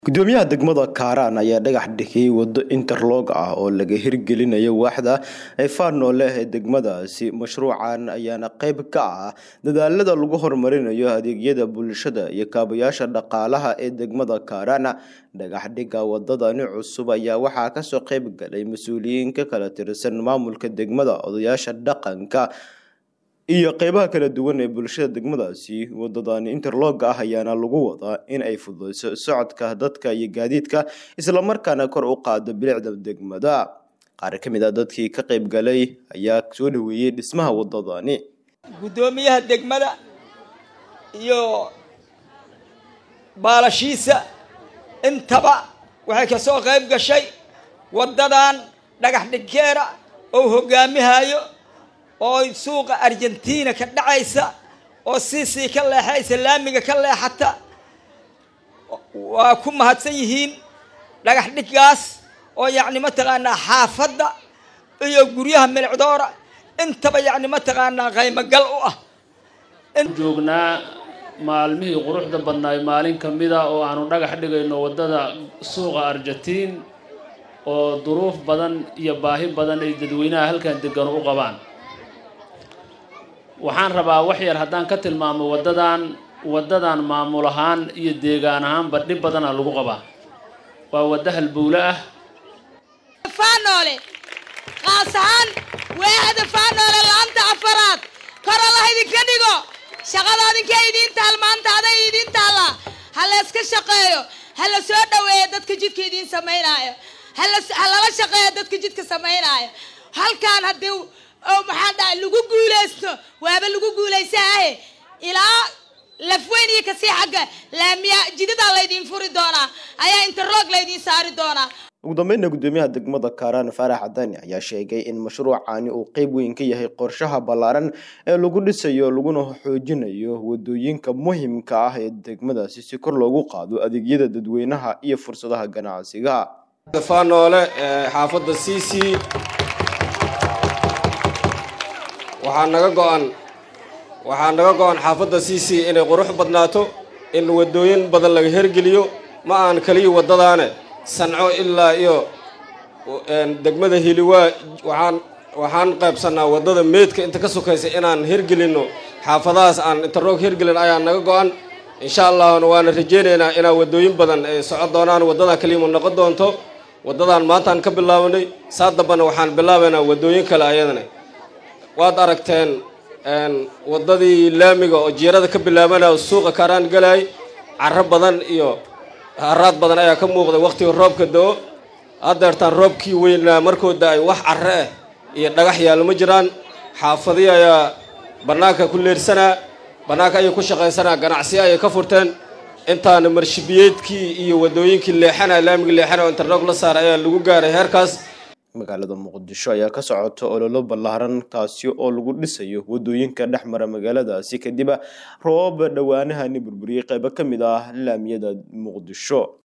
gudoomiyaha degmada Kaaraan ayaa dhagax dhigay wado interlog ah oo laga hirgelinayo waaxda ay faanoole ee degmadaasi mashruucan ayaana qayb ka ah dadaalada lagu horumarinayo adeegyada bulshada iyo kaabayaasha dhaqaalaha ee degmada Kaaraan dhagax dhiga wadadani cusub ayaa waxa ka soo qayb galay mas'uuliyiin ka kala tirsan maamulka degmada odayaasha dhaqanka iyo qaybaha kala duwan ee bulshada degmadaasi wadadani interlog ah ayaana lagu wadaa in ay fududeyso socodka dadka iyo gaadiidka isla markaana kor u qaado bilicda degmada qaar ka mid ah dadkii ka qayb galay ayaa soo dhaweeyay dhismaha wadadani gudoomiyaha degmada iyo baalashiisa intaba waxay ka soo qayb gashay wadadan dhagax dhigkeera oo hogaamiyayo oo suuqa Argentina ka dhacaysa oo si ka leexaysa laamiga ka leexata waa ku mahadsan yihiin dhagax dhiggaas oo yacni mataqaana xaafada iyo guryaha milcdoora intaba yacni mataqaana qayma gal u ah joognaa maalmihii quruxda badnaay maalin kamida oo aanu dhagax dhigayno wadada suuqa Argentina oo duruuf badan iyo baahi badan ay dadweynaha halkan degan u qabaan waxaan rabaa wax yar hadaan ka tilmaamo wadadan maamul ahaan iyo deegaan ahaan badhi badan lagu qabaa waa wada halbowle ah faanoole qaasan waada faanoole laanta afaraad kor Allah idinka dhigo shaqadaadinka idin taalmaantaada idin taala hal iska shaqeeyo hal soo dhaweeyo dadka jidka idin sameeynaayo hal la shaqeeyo dadka jidka sameeynaayo halkaan hadii oo maxaa dhaay lagu guuleysto waaba lagu guuleysaa ilaa lafweyn ka sii xagga laamiya jidada la idin furi doona ayaa interlog la idin saari doona ugu dambeyn gudoomiyaha degmada Kaaraan Faarax Cadani ayaa sheegay in mashruucani uu qayb weyn ka yahay qorshaha ballaaran ee lagu dhisayo laguna xoojinayo wadooyinka muhiimka ah ee degmadaasi si kor loogu qaado adeegyada dadweynaha iyo fursadaha ganacsiga faanoole xaafadda CC waxaan naga go'an xaafadda CC inay qurux badnaato in wadooyin badan laga hirgeliyo ma aan kaliya wadadaane sanco ilaa iyo degmada Hiliwaa waxaan qaybsanaa wadada meedka inta ka sokaysa inaan hirgelino xaafadahaas aan interlog hirgelin ayaa naga go'an insha Allah waana rajeynaynaa in wadooyin badan ay socod doonaan wadada kaliya noqon doonto wadadan maanta aan ka bilaawnay saadabana waxaan bilaabaynaa wadooyin kale ayadana waad aragteen wadadii laamiga oo jeerada ka bilaabana suuqa Kaaraan galay carro badan iyo haraad badan ayaa ka muuqday waqtiga roobka doo adeertaan roobkii weynaa markooda ay wax carro ah iyo dhagax yaal ma jiraan xaafadii ayaa banaanka ku leersanaa banaanka ay ku shaqaysanaa ganacsi ay ka furteen intaan marshibiyeedkii iyo wadooyinkii leexana laamiga leexana interlog la saaray ayaa lagu gaaray heerkaas magaalada Muqdisho ayaa ka socota ololo ballaaran taasi oo lagu dhisayo wadooyinka dhexmara magaaladaasi kadib roob dhawaanaha burburiyay qayb ka mid ah laamiyada Muqdisho